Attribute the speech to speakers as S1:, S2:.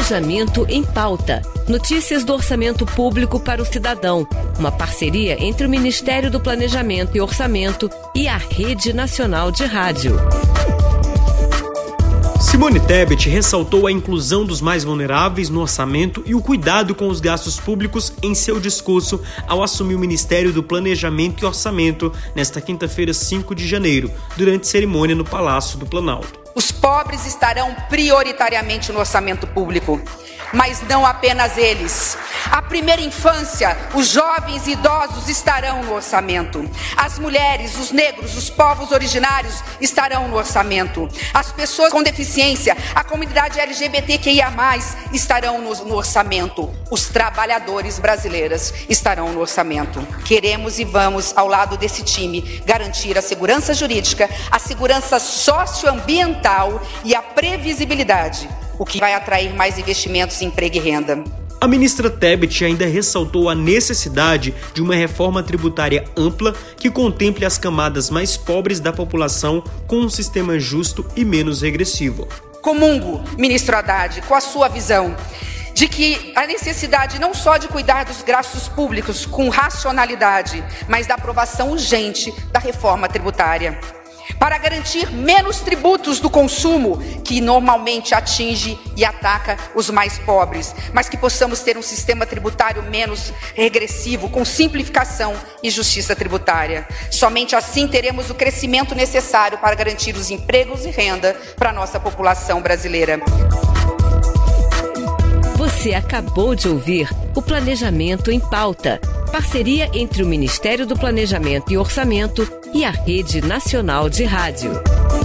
S1: Planejamento em Pauta. Notícias do orçamento público para o cidadão. Uma parceria entre o Ministério do Planejamento e Orçamento e a Rede Nacional de Rádio.
S2: Simone Tebet ressaltou a inclusão dos mais vulneráveis no orçamento e o cuidado com os gastos públicos em seu discurso ao assumir o Ministério do Planejamento e Orçamento nesta quinta-feira, 5 de janeiro, durante cerimônia no Palácio do Planalto.
S3: Os pobres estarão prioritariamente no orçamento público, mas não apenas eles. A primeira infância, os jovens e idosos estarão no orçamento. As mulheres, os negros, os povos originários estarão no orçamento. As pessoas com deficiência, a comunidade LGBTQIA+, estarão no orçamento. Os trabalhadores brasileiros estarão no orçamento. Queremos e vamos, ao lado desse time, garantir a segurança jurídica, a segurança socioambiental e a previsibilidade, o que vai atrair mais investimentos em emprego e renda.
S2: A ministra Tebet ainda ressaltou a necessidade de uma reforma tributária ampla que contemple as camadas mais pobres da população com um sistema justo e menos regressivo.
S3: Comungo, ministro Haddad, com a sua visão de que a necessidade não só de cuidar dos gastos públicos com racionalidade, mas da aprovação urgente da reforma tributária, para garantir menos tributos do consumo, que normalmente atinge e ataca os mais pobres, mas que possamos ter um sistema tributário menos regressivo, com simplificação e justiça tributária. Somente assim teremos o crescimento necessário para garantir os empregos e renda para a nossa população brasileira.
S1: Você acabou de ouvir o Planejamento em Pauta, parceria entre o Ministério do Planejamento e Orçamento e a Rede Nacional de Rádio.